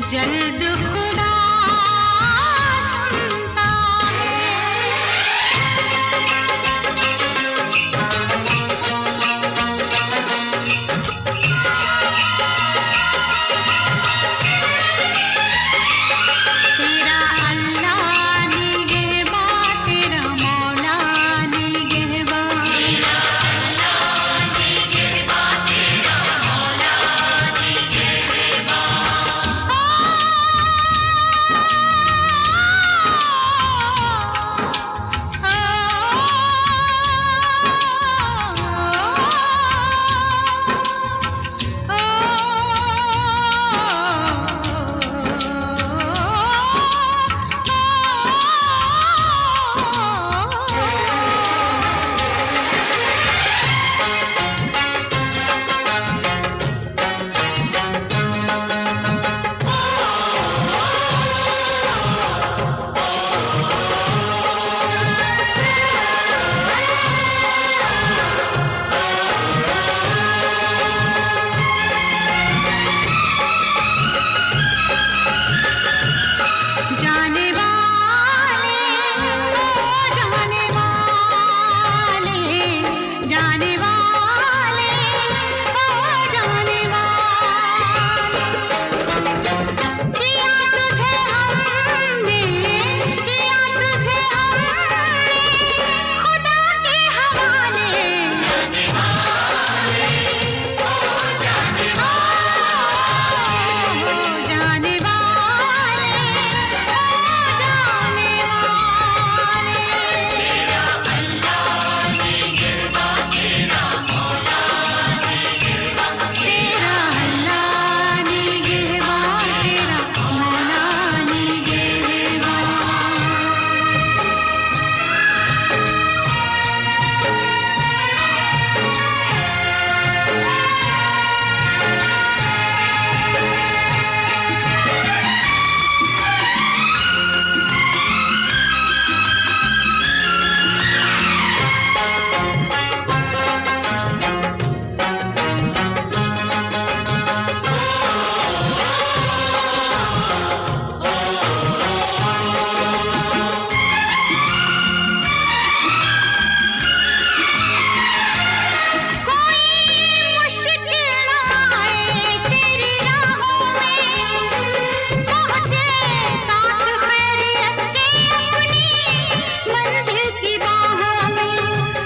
जल्द खुदा सुनता तेरा अल्लाह निगहबा, तेरा मौला निगहबा, तेरा अल्लाह निगहबा, तेरा मौला निगहबा। जाने वाले ओ जाने वाले, जाने वाले ओ जाने वाले, किया तुझे हमने, किया तुझे हमने खुदा के हवाले। जाने वाले ओ जाने वाले, जाने वाले जाने वाले, तेरा अल्लाह निगहबा, तेरा मौला निगहबा, तेरा अल्लाह निगहबा, तेरा मौला निगहबा। कोई मुश्किल आए तेरी राहों में, पहुँचे साथ खैरियत के अपनी मंजिल की बाहों में।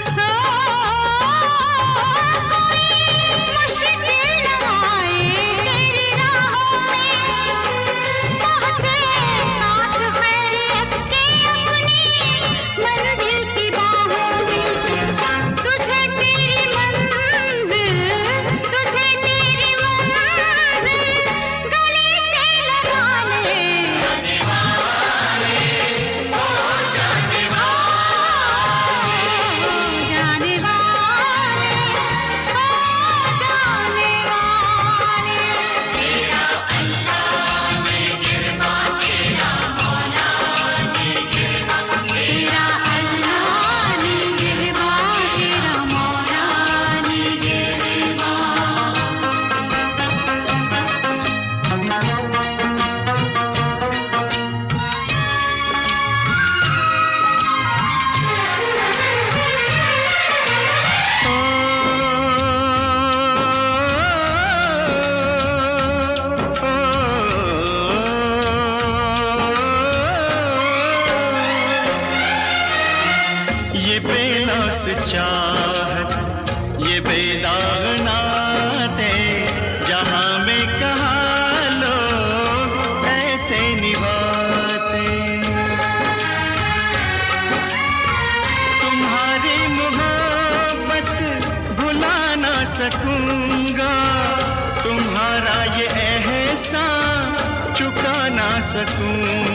कोई मुश्किल आए तेरी राहों में, पहुँचे साथ खैरियत के अपनी मंजिल की बाहों में। तुझे तेरी मंजिल, तुझे तेरी मंजिल गले से लगा ले। जाने वाले ओ जाने वाले, जाने वाले ओ जाने वाले, तेरा अल्लाह निगहबा, तेरा मौला निगहबा, तेरा अल्लाह निगहबा, तेरा मौला निगहबा। ये बेनास चाहत, ये बेदाग नाते, जहाँ में कहाँ लोग ऐसे निभाते। तुम्हारी मोहब्बत भुला ना सकूंगा, तुम्हारा ये एहसान चुका ना सकूंगा।